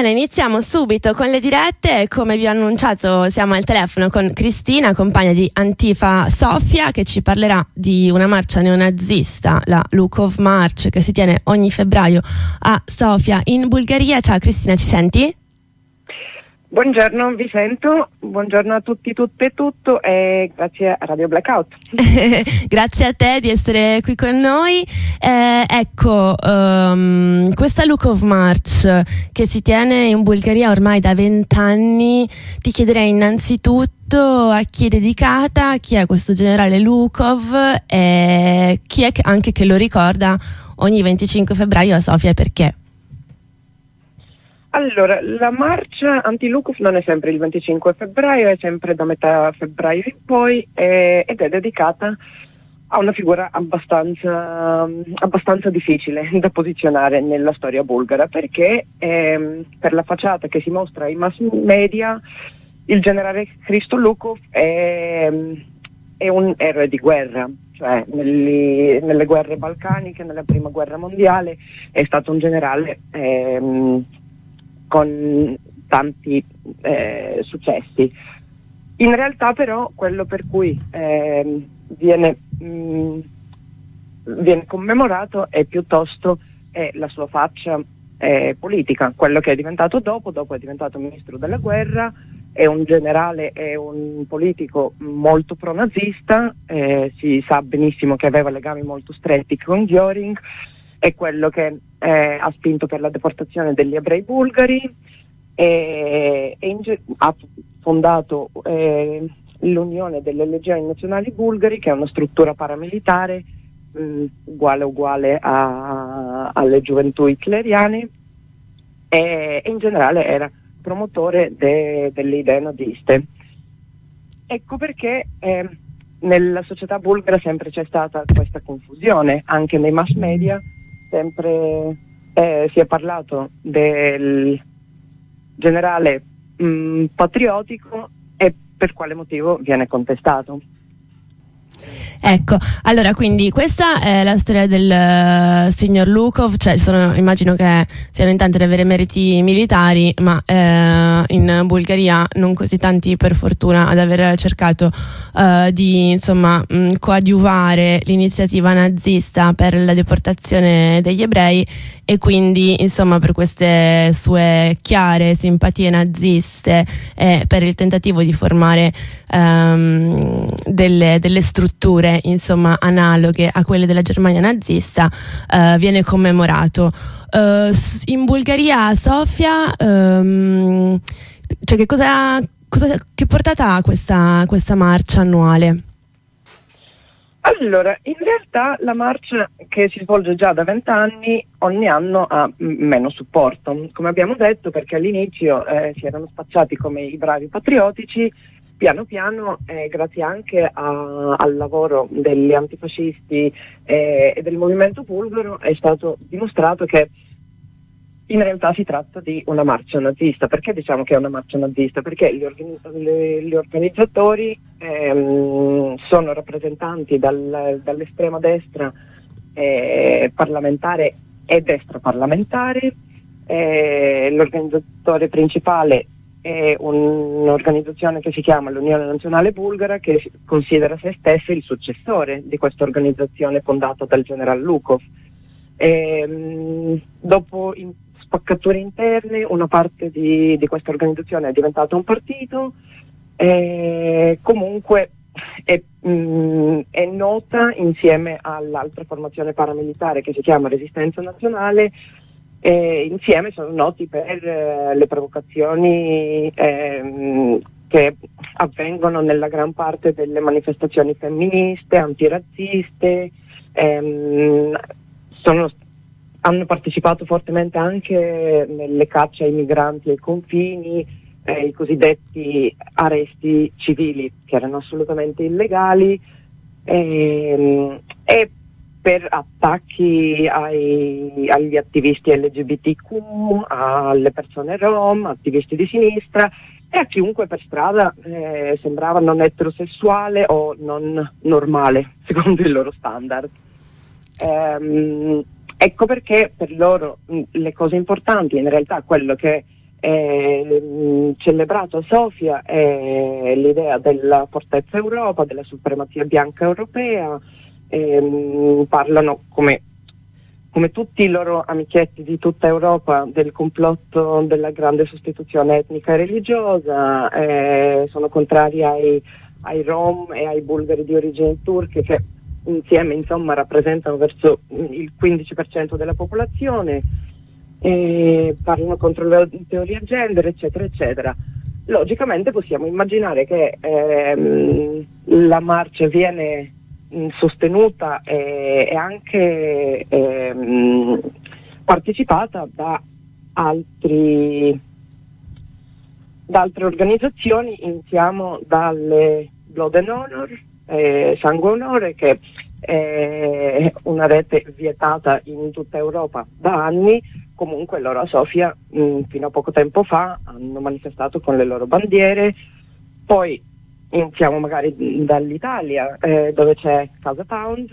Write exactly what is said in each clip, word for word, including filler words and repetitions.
Bene, iniziamo subito con le dirette. Come vi ho annunciato, siamo al telefono con Cristina, compagna di Antifa Sofia, che ci parlerà di una marcia neonazista, la Lukov March, che si tiene ogni febbraio a Sofia in Bulgaria. Ciao Cristina, ci senti? Buongiorno, vi sento. Buongiorno a tutti, tutte e tutto, e grazie a Radio Blackout. Grazie a te di essere qui con noi. Eh, ecco, um, questa Lukov March che si tiene in Bulgaria ormai da vent'anni, ti chiederei innanzitutto a chi è dedicata, chi è questo generale Lukov e chi è che anche che lo ricorda ogni venticinque febbraio a Sofia e perché. Allora, la marcia anti-Lukov non è sempre il venticinque febbraio, è sempre da metà febbraio in poi eh, ed è dedicata a una figura abbastanza, abbastanza difficile da posizionare nella storia bulgara, perché eh, per la facciata che si mostra ai mass media il generale Hristo Lukov è, è un eroe di guerra. Cioè, negli, nelle guerre balcaniche, nella prima guerra mondiale, è stato un generale ehm, con tanti eh, successi. In realtà però quello per cui eh, viene, mh, viene commemorato è piuttosto è la sua faccia eh, politica, quello che è diventato dopo, dopo è diventato ministro della guerra, è un generale, è un politico molto pro-nazista, eh, si sa benissimo che aveva legami molto stretti con Göring, è quello che eh, ha spinto per la deportazione degli ebrei bulgari e, e in, ha fondato eh, l'Unione delle Legioni Nazionali Bulgari, che è una struttura paramilitare mh, uguale uguale a, alle gioventù hitleriane, e, e in generale era promotore de, delle idee naziste. Ecco perché eh, nella società bulgara sempre c'è stata questa confusione, anche nei mass media sempre eh, si è parlato del generale mh, patriottico, e per quale motivo viene contestato. Ecco, allora quindi questa è la storia del uh, signor Lukov, cioè sono, immagino che siano in tanti ad avere meriti militari, ma eh, in Bulgaria non così tanti per fortuna ad aver cercato uh, di insomma mh, coadiuvare l'iniziativa nazista per la deportazione degli ebrei, e quindi insomma per queste sue chiare simpatie naziste e per il tentativo di formare um, delle, delle strutture insomma analoghe a quelle della Germania nazista, uh, viene commemorato. Uh, in Bulgaria, a Sofia, um, cioè che cosa, cosa che portata ha questa, questa marcia annuale? Allora, in realtà la marcia, che si svolge già da vent'anni, ogni anno ha meno supporto, come abbiamo detto, perché all'inizio eh, si erano spacciati come i bravi patriottici. Piano piano, eh, grazie anche a, al lavoro degli antifascisti eh, e del movimento bulgaro, è stato dimostrato che in realtà si tratta di una marcia nazista. Perché diciamo che è una marcia nazista? Perché gli, organi- le, gli organizzatori ehm, sono rappresentanti dal, dall'estrema destra eh, parlamentare e destra parlamentare. Eh, l'organizzatore principale è un'organizzazione che si chiama l'Unione Nazionale Bulgara, che considera se stessa il successore di questa organizzazione fondata dal generale Lukov. E, dopo in spaccature interne, una parte di, di questa organizzazione è diventata un partito, e comunque è, mh, è nota insieme all'altra formazione paramilitare che si chiama Resistenza Nazionale. E insieme sono noti per eh, le provocazioni eh, che avvengono nella gran parte delle manifestazioni femministe, antirazziste, ehm, sono, hanno partecipato fortemente anche nelle cacce ai migranti ai confini, eh, i cosiddetti arresti civili, che erano assolutamente illegali, ehm, e per attacchi ai, agli attivisti L G B T Q, alle persone rom, attivisti di sinistra e a chiunque per strada eh, sembrava non eterosessuale o non normale, secondo il loro standard. Ehm, ecco perché per loro mh, le cose importanti, in realtà quello che eh, celebrato a Sofia è l'idea della fortezza Europa, della supremazia bianca europea, eh, parlano come, come tutti i loro amichetti di tutta Europa del complotto della grande sostituzione etnica e religiosa, eh, sono contrari ai, ai Rom e ai bulgari di origini turche che insieme insomma rappresentano verso il quindici per cento della popolazione, e parlano contro la teoria gender eccetera eccetera. Logicamente possiamo immaginare che ehm, la marcia viene mh, sostenuta e, e anche ehm, partecipata da altri da altre organizzazioni. Iniziamo dalle Blood and Honor, Eh, Sangue e Onore, che è una rete vietata in tutta Europa da anni. Comunque loro a Sofia mh, fino a poco tempo fa hanno manifestato con le loro bandiere. Poi iniziamo magari dall'Italia, eh, dove c'è Casa Pound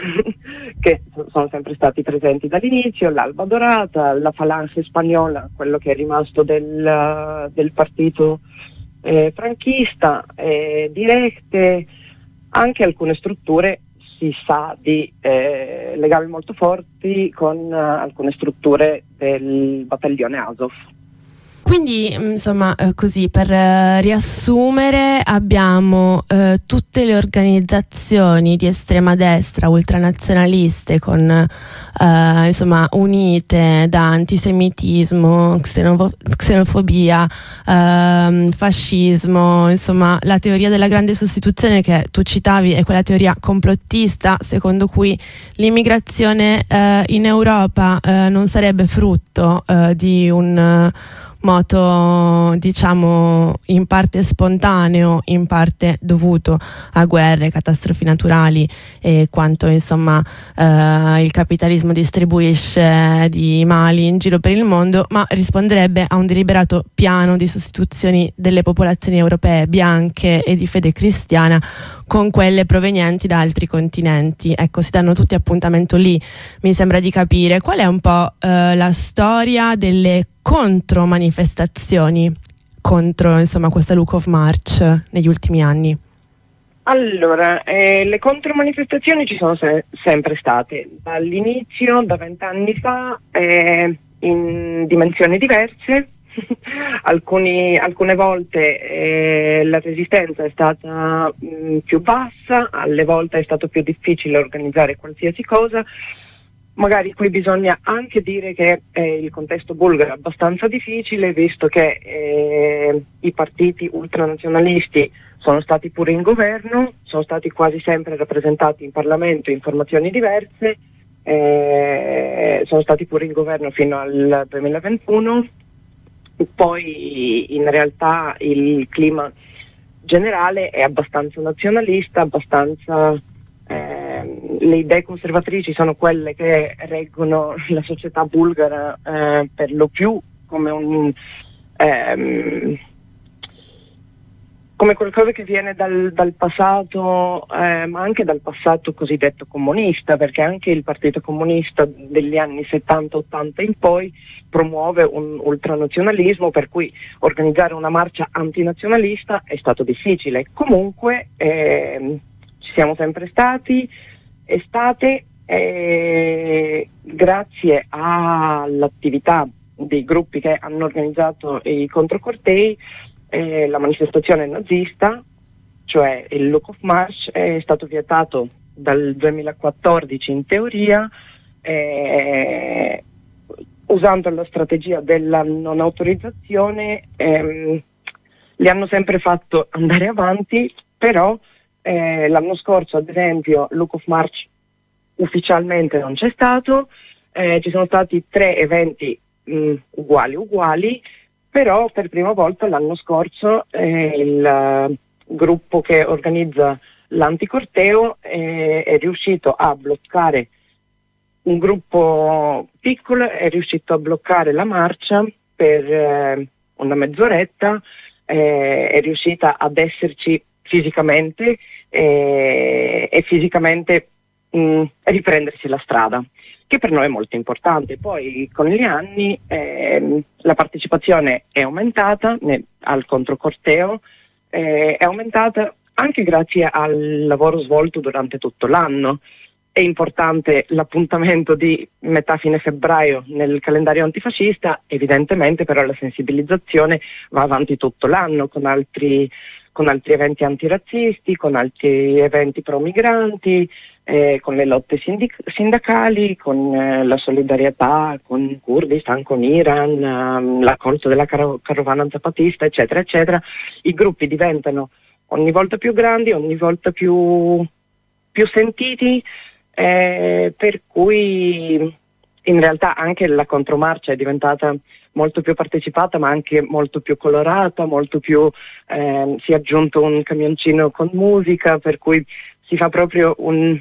che sono sempre stati presenti dall'inizio, l'Alba Dorata, la Falange Spagnola, quello che è rimasto del, del partito eh, franchista, eh, Directe, anche alcune strutture si sa di eh, legami molto forti con uh, alcune strutture del battaglione Azov. Quindi, insomma, eh, così per eh, riassumere, abbiamo eh, tutte le organizzazioni di estrema destra ultranazionaliste con eh, insomma unite da antisemitismo, xenofo- xenofobia, ehm, fascismo, insomma la teoria della grande sostituzione che tu citavi è quella teoria complottista secondo cui l'immigrazione eh, in Europa eh, non sarebbe frutto eh, di un moto, diciamo, in parte spontaneo, in parte dovuto a guerre, catastrofi naturali e quanto insomma eh, il capitalismo distribuisce di mali in giro per il mondo, ma risponderebbe a un deliberato piano di sostituzioni delle popolazioni europee bianche e di fede cristiana con quelle provenienti da altri continenti. Ecco, si danno tutti appuntamento lì, mi sembra di capire. Qual è un po' eh, la storia delle contromanifestazioni contro insomma questa Lukov March negli ultimi anni? Allora, eh, le contromanifestazioni ci sono se- sempre state dall'inizio, da vent'anni fa, eh, in dimensioni diverse. Alcuni, alcune volte eh, la resistenza è stata mh, più bassa, alle volte è stato più difficile organizzare qualsiasi cosa. Magari qui bisogna anche dire che eh, il contesto bulgaro è abbastanza difficile, visto che eh, i partiti ultranazionalisti sono stati pure in governo, sono stati quasi sempre rappresentati in Parlamento in formazioni diverse, eh, sono stati pure in governo fino al duemilaventuno. Poi in realtà il clima generale è abbastanza nazionalista, abbastanza eh, le idee conservatrici sono quelle che reggono la società bulgara eh, per lo più come un ehm, come qualcosa che viene dal, dal passato, eh, ma anche dal passato cosiddetto comunista, perché anche il Partito Comunista degli anni settanta ottanta in poi promuove un ultranazionalismo, per cui organizzare una marcia antinazionalista è stato difficile. Comunque eh, ci siamo sempre stati, e state, eh, grazie all'attività dei gruppi che hanno organizzato i controcortei. Eh, la manifestazione nazista, cioè il Lukov March, è stato vietato dal duemilaquattordici in teoria, eh, usando la strategia della non autorizzazione. Ehm, li hanno sempre fatto andare avanti, però eh, l'anno scorso ad esempio Lukov March ufficialmente non c'è stato, eh, ci sono stati tre eventi mh, uguali uguali. Però per prima volta l'anno scorso eh, il uh, gruppo che organizza l'anticorteo eh, è riuscito a bloccare, un gruppo piccolo è riuscito a bloccare la marcia per eh, una mezz'oretta, eh, è riuscita ad esserci fisicamente eh, e fisicamente mh, riprendersi la strada. che per noi è molto importante. Poi con gli anni ehm, la partecipazione è aumentata ne, al controcorteo, eh, è aumentata anche grazie al lavoro svolto durante tutto l'anno. È importante l'appuntamento di metà fine febbraio nel calendario antifascista, evidentemente però la sensibilizzazione va avanti tutto l'anno con altri, con altri eventi antirazzisti, con altri eventi pro-migranti, eh, con le lotte sindic- sindacali, con eh, la solidarietà con Kurdistan, con Iran, ehm, l'accolto della car- carovana zapatista, eccetera, eccetera. I gruppi diventano ogni volta più grandi, ogni volta più, più sentiti, eh, per cui in realtà anche la contromarcia è diventata molto più partecipata, ma anche molto più colorata, molto più eh, si è aggiunto un camioncino con musica, per cui si fa proprio un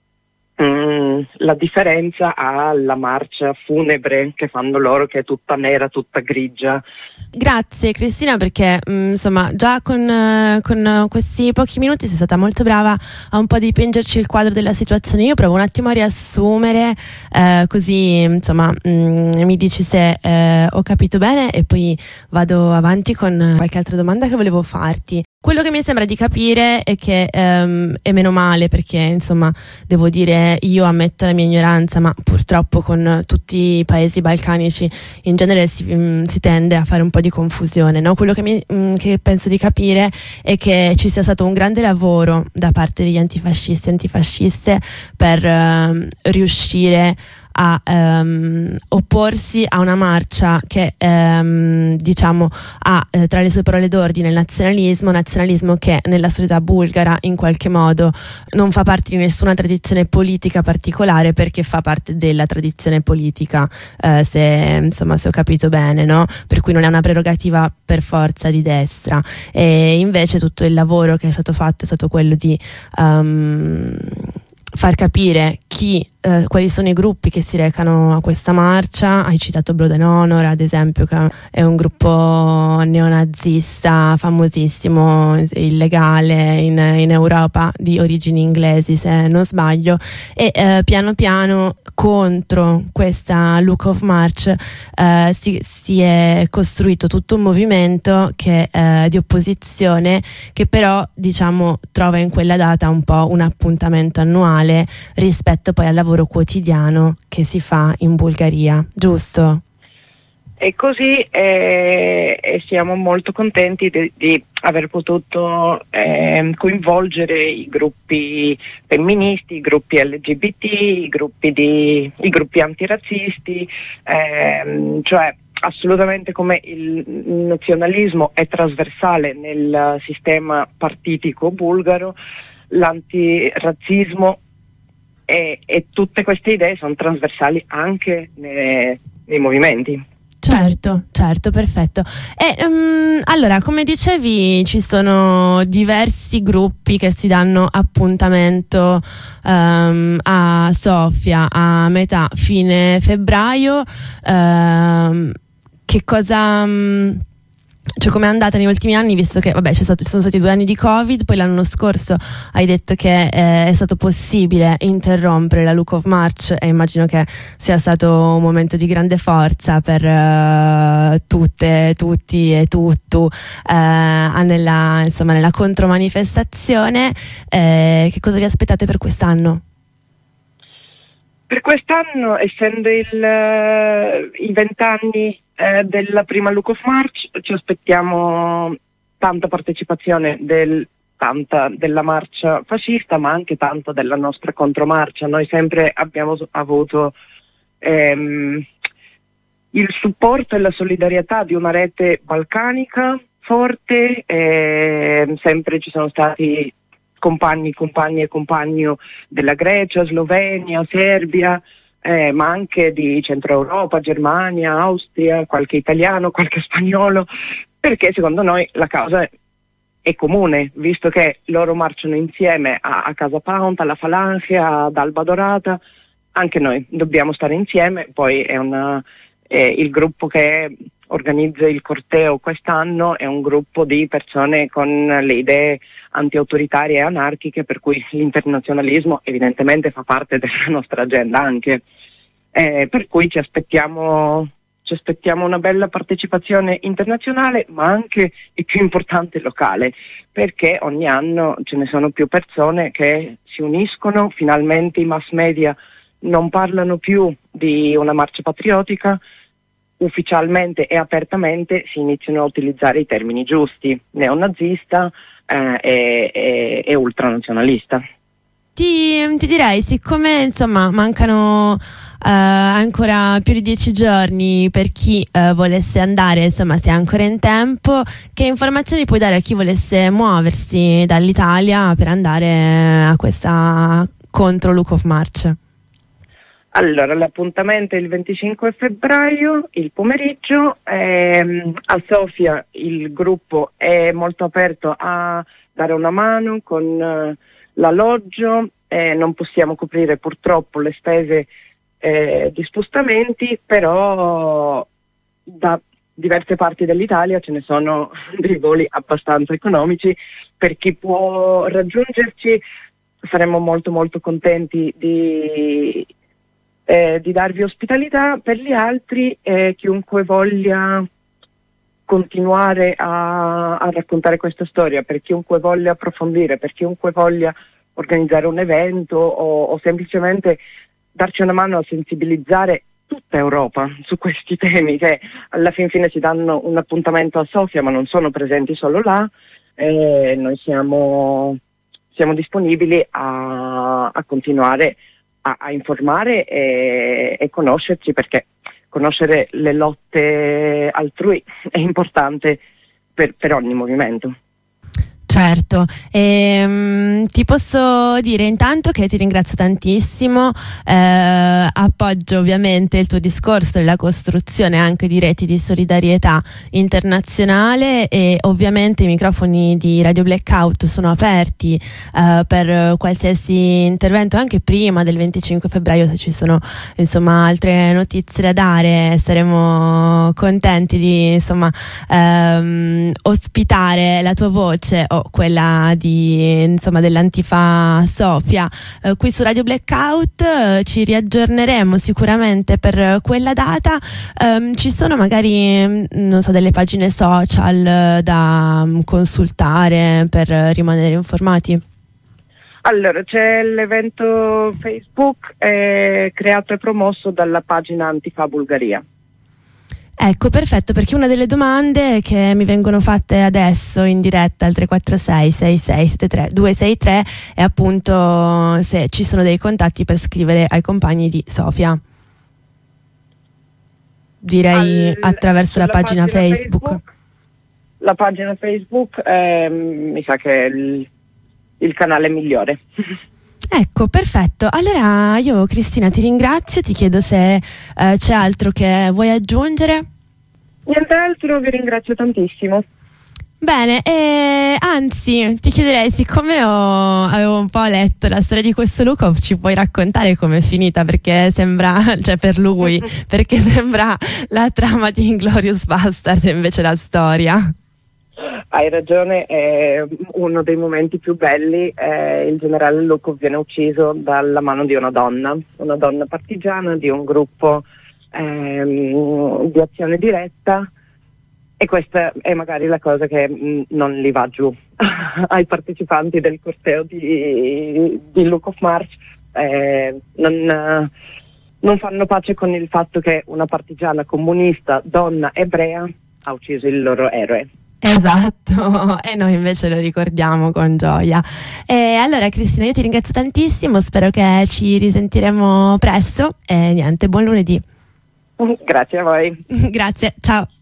mm, la differenza alla marcia funebre che fanno loro, che è tutta nera, tutta grigia. Grazie Cristina, perché mh, insomma già con, eh, con questi pochi minuti sei stata molto brava a un po' dipingerci il quadro della situazione. Io provo un attimo a riassumere, eh, così insomma mh, mi dici se eh, ho capito bene e poi vado avanti con qualche altra domanda che volevo farti. Quello che mi sembra di capire è che ehm, è meno male, perché insomma devo dire, io ammetto la mia ignoranza, ma purtroppo con tutti i paesi balcanici in genere si, mh, si tende a fare un po' di confusione, no? Quello che, mi, mh, che penso di capire è che ci sia stato un grande lavoro da parte degli antifascisti e antifasciste per ehm, riuscire a ehm, opporsi a una marcia che ehm, diciamo ha eh, tra le sue parole d'ordine il nazionalismo, nazionalismo che nella società bulgara in qualche modo non fa parte di nessuna tradizione politica particolare, perché fa parte della tradizione politica, eh, se insomma se ho capito bene, no? Per cui non è una prerogativa per forza di destra, e invece tutto il lavoro che è stato fatto è stato quello di um, far capire chi, eh, quali sono i gruppi che si recano a questa marcia. Hai citato Blood and Honor, ad esempio, che è un gruppo neonazista famosissimo, illegale in, in Europa, di origini inglesi se non sbaglio, e eh, piano piano contro questa Lukov March eh, si, si è costruito tutto un movimento che, eh, di opposizione, che però diciamo trova in quella data un po' un appuntamento annuale rispetto poi al lavoro quotidiano che si fa in Bulgaria, giusto? E così eh, e siamo molto contenti di, di aver potuto eh, coinvolgere i gruppi femministi, i gruppi L G B T, i gruppi, di, i gruppi antirazzisti, eh, cioè assolutamente come il nazionalismo è trasversale nel sistema partitico bulgaro, l'antirazzismo e, e tutte queste idee sono trasversali anche nei, nei movimenti. Certo, certo, perfetto. E um, allora, come dicevi, ci sono diversi gruppi che si danno appuntamento um, a Sofia a metà fine febbraio. Um, che cosa... Um, Cioè, com'è andata negli ultimi anni, visto che vabbè c'è stato, ci sono stati due anni di Covid, poi l'anno scorso hai detto che eh, è stato possibile interrompere la Lukov March, e immagino che sia stato un momento di grande forza per uh, tutte, tutti e tutto uh, nella, insomma, nella contromanifestazione. Eh, che cosa vi aspettate per quest'anno? Per quest'anno, essendo il, i vent'anni eh, della prima Lukov March, ci aspettiamo tanta partecipazione del, tanta della marcia fascista, ma anche tanto della nostra contromarcia. Noi sempre abbiamo avuto ehm, il supporto e la solidarietà di una rete balcanica forte, e sempre ci sono stati compagni, compagni e compagni della Grecia, Slovenia, Serbia, eh, ma anche di Centro Europa, Germania, Austria, qualche italiano, qualche spagnolo, perché secondo noi la causa è comune, visto che loro marciano insieme a, a Casa Pound, alla Falange, ad Alba Dorata, anche noi dobbiamo stare insieme. Poi è, una, è il gruppo che organizza il corteo quest'anno, è un gruppo di persone con le idee anti-autoritarie e anarchiche, per cui l'internazionalismo evidentemente fa parte della nostra agenda anche. Eh, per cui ci aspettiamo, ci aspettiamo una bella partecipazione internazionale, ma anche, e più importante, locale, perché ogni anno ce ne sono più persone che si uniscono, finalmente i mass media non parlano più di una marcia patriottica, ufficialmente e apertamente si iniziano a utilizzare i termini giusti: neonazista eh, e, e, e ultranazionalista. Ti, ti direi, siccome insomma mancano uh, ancora più di dieci giorni per chi uh, volesse andare, insomma si è ancora in tempo, che informazioni puoi dare a chi volesse muoversi dall'Italia per andare a questa contro Lukov March? Allora, l'appuntamento è il venticinque febbraio, il pomeriggio. Ehm, a Sofia il gruppo è molto aperto a dare una mano con uh, l'alloggio. Eh, non possiamo coprire purtroppo le spese eh, di spostamenti, però da diverse parti dell'Italia ce ne sono dei voli abbastanza economici. Per chi può raggiungerci saremmo molto molto contenti di, eh, di darvi ospitalità. Per gli altri, eh, chiunque voglia continuare a, a raccontare questa storia, per chiunque voglia approfondire, per chiunque voglia organizzare un evento o, o semplicemente darci una mano a sensibilizzare tutta Europa su questi temi, che alla fin fine si danno un appuntamento a Sofia ma non sono presenti solo là. Eh, noi siamo, siamo disponibili a, a continuare a, a informare e, e conoscerci, perché conoscere le lotte altrui è importante per, per ogni movimento. Certo, ehm, ti posso dire intanto che ti ringrazio tantissimo, eh, appoggio ovviamente il tuo discorso della costruzione anche di reti di solidarietà internazionale, e ovviamente i microfoni di Radio Blackout sono aperti eh, per qualsiasi intervento, anche prima del venticinque febbraio, se ci sono insomma altre notizie da dare saremo contenti di insomma ehm, ospitare la tua voce o quella di insomma dell'Antifa Sofia eh, qui su Radio Blackout. Eh, ci riaggiorneremo sicuramente per quella data. Eh, ci sono magari non so delle pagine social eh, da um, consultare per rimanere informati? Allora, c'è l'evento Facebook eh, creato e promosso dalla pagina Antifa Bulgaria. Ecco, perfetto, perché una delle domande che mi vengono fatte adesso in diretta al tre quattro sei sei sei sette tre due sei tre è appunto se ci sono dei contatti per scrivere ai compagni di Sofia. Direi Al, attraverso la pagina, pagina Facebook. Facebook. La pagina Facebook eh, mi sa che è il, il canale migliore. Ecco, perfetto. Allora io, Cristina, ti ringrazio, ti chiedo se eh, c'è altro che vuoi aggiungere. Nient'altro, vi ringrazio tantissimo. Bene, e anzi ti chiederei, siccome ho, avevo un po' letto la storia di questo Lukov, ci puoi raccontare com'è finita, perché sembra, cioè per lui, perché sembra la trama di Inglourious Bastard invece la storia. Hai ragione, è uno dei momenti più belli. Eh, il generale Lukov viene ucciso dalla mano di una donna, una donna partigiana di un gruppo ehm, di azione diretta, e questa è magari la cosa che mh, non li va giù ai partecipanti del corteo di, di Lukov March. Eh, non, non fanno pace con il fatto che una partigiana comunista, donna ebrea, ha ucciso il loro eroe. Esatto, e noi invece lo ricordiamo con gioia. E allora Cristina, io ti ringrazio tantissimo, spero che ci risentiremo presto e niente, buon lunedì. Grazie a voi. Grazie, ciao.